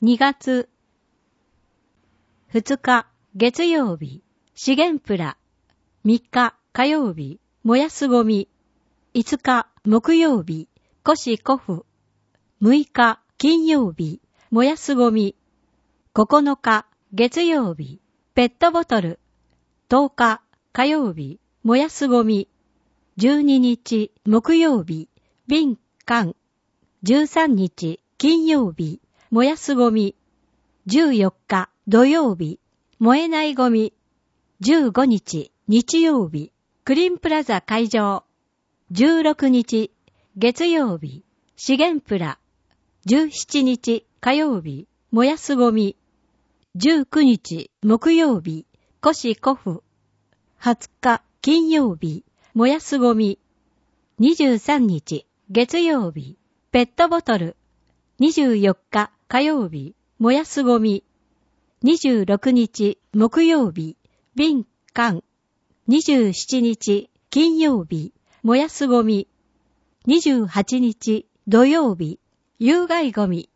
2月2日月曜日、資源プラ。3日火曜日、燃やすゴミ。5日木曜日、古紙古布。6日金曜日、燃やすゴミ。9日月曜日、ペットボトル。10日火曜日、燃やすゴミ。12日木曜日、瓶缶。13日金曜日、燃やすゴミ。14日土曜日、燃えないゴミ。15日日曜日、クリンプラザ会場。16日月曜日、資源プラ。17日火曜日、燃やすゴミ。19日木曜日、古紙古布。20日金曜日、燃やすゴミ。23日月曜日、ペットボトル。24日火曜日、燃やすゴミ。26日木曜日、瓶缶。27日金曜日、燃やすゴミ。28日土曜日、有害ゴミ。